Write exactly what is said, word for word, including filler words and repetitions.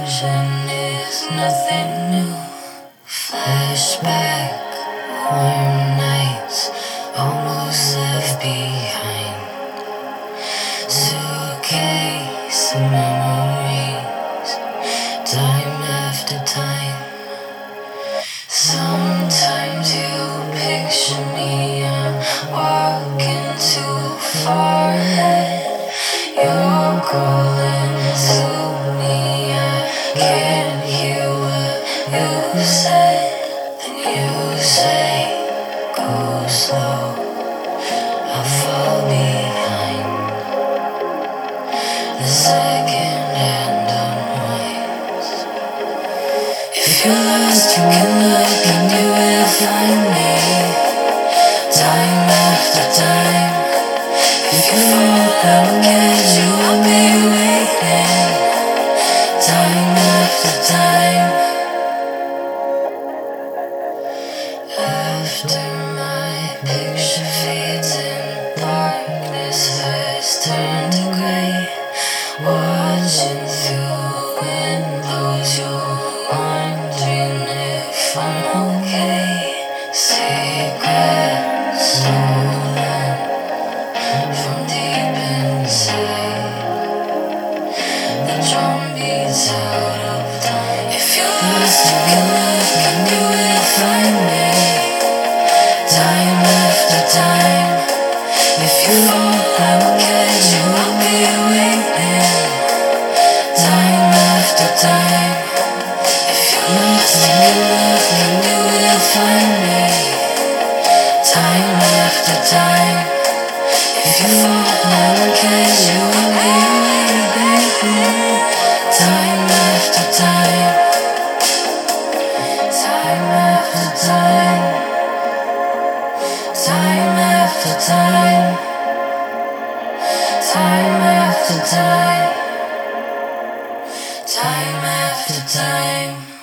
illusion is nothing new. Flashback, warm nights, almost left behind. Suitcase of memories, time after time. Sometimes you picture me, I'm walking too far ahead. You're calling to me, I can't hear what you say. Then you say, go slow, I'll fall behind. The second hand unwinds. If you're lost, you can look and you will find me. Time after time. If you fall, I will catch you, I'll be waiting. Time after time. After my picture fades in darkness, has turned to grey. Watching through windows, you're wondering if I'm okay. Secrets stolen from deep inside. The drum beats out of time. If you're lost, you can look and you will find me. Time after time. If you fall, I will catch you, I'll be waiting. Time after time. If you're lost, you can look and you will find me. Time after time. If you fall, I will catch you, I'll be waiting. Time after time. Time after time. Time after time. Time after time. Time after time.